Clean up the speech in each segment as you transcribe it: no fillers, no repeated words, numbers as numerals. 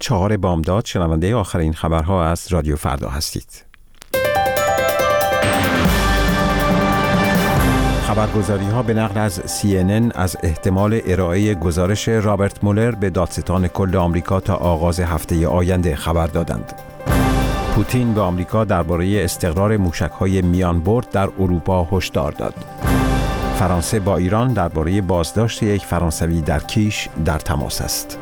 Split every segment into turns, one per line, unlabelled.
4 بامداد شنونده آخرین خبرها از رادیو فردا هستید. خبرگزاری‌ها به نقل از CNN از احتمال ارائه گزارش رابرت مولر به دادستان کل آمریکا تا آغاز هفته آینده خبر دادند. پوتین به آمریکا درباره استقرار موشک‌های میانبرد در اروپا هشدار داد. فرانسه با ایران درباره بازداشت یک فرانسوی در کیش در تماس است.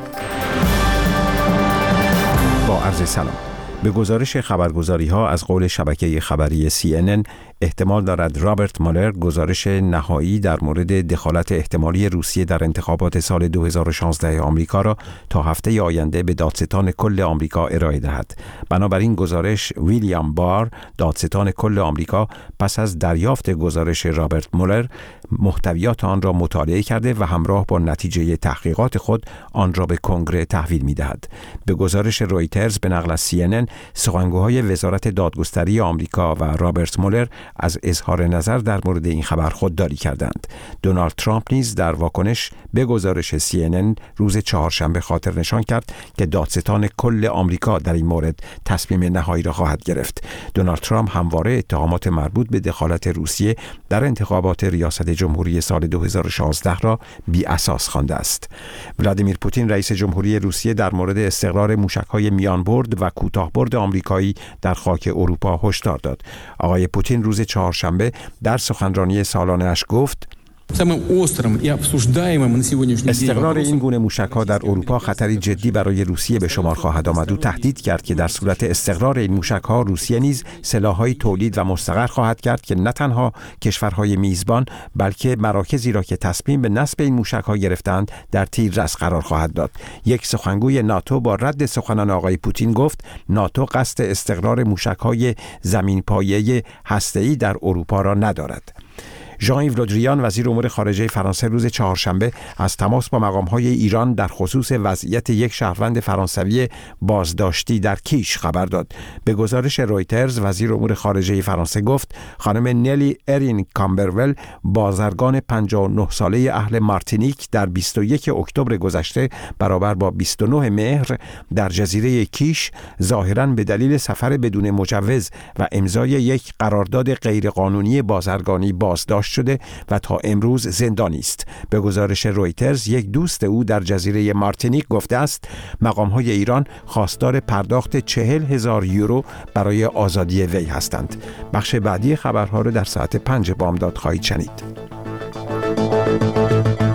با عرض سلام. به گزارش خبرگزاری‌ها از قول شبکه خبری CNN احتمال دارد رابرت مولر گزارش نهایی در مورد دخالت احتمالی روسیه در انتخابات سال 2016 آمریکا را تا هفته آینده به دادستان کل آمریکا ارائه دهد. بنابراین گزارش ویلیام بار، دادستان کل آمریکا، پس از دریافت گزارش رابرت مولر محتویات آن را مطالعه کرده و همراه با نتیجه تحقیقات خود آن را به کنگره تحویل می‌دهد. به گزارش رویترز به نقل از CNN سخنگوهای وزارت دادگستری آمریکا و رابرت مولر از اظهار نظر در مورد این خبر خودداری کردند. دونالد ترامپ نیز در واکنش به گزارش CNN روز چهارشنبه خاطر نشان کرد که دادستان کل آمریکا در این مورد تصمیم نهایی را خواهد گرفت. دونالد ترامپ همواره اتهامات مربوط به دخالت روسیه در انتخابات ریاست جمهوری سال 2016 را بی اساس خوانده است. ولادیمیر پوتین رئیس جمهوری روسیه در مورد استقرار موشک‌های میانبرد و کوتاهبرد آمریکایی در خاک اروپا هشدار داد. آقای پوتین روز چهارشنبه در سخنرانی سالانه‌اش گفت: استقرار این گونه موشک‌ها در اروپا خطری جدی برای روسیه به شمار خواهد آمد. او تهدید کرد که در صورت استقرار این موشک‌ها روسیه نیز سلاح‌های تولید و مستقر خواهد کرد که نه تنها کشورهای میزبان بلکه مراکزی را که تصمیم به نصب این موشک‌ها گرفتند در تیررس قرار خواهد داد. یک سخنگوی ناتو با رد سخنان آقای پوتین گفت ناتو قصد استقرار موشک‌های زمین‌پایه هسته‌ای در اروپا را ندارد. ژان ایو لودریان وزیر امور خارجه فرانسه روز چهارشنبه از تماس با مقام‌های ایران در خصوص وضعیت یک شهروند فرانسوی بازداشتی در کیش خبر داد. به گزارش رویترز وزیر امور خارجه فرانسه گفت خانم نلی ارین کامبرول بازرگان 59 ساله اهل مارتینیک در 21 اکتبر گذشته برابر با 29 مهر در جزیره کیش ظاهراً به دلیل سفر بدون مجوز و امضای یک قرارداد غیرقانونی بازرگانی بازداشت شده و تا امروز زندانی است. به گزارش رویترز یک دوست او در جزیره مارتینیک گفته است مقام‌های ایران خواستار پرداخت 40,000 یورو برای آزادی وی هستند. بخش بعدی خبرها را در ساعت 5 بامداد خواهید شنید.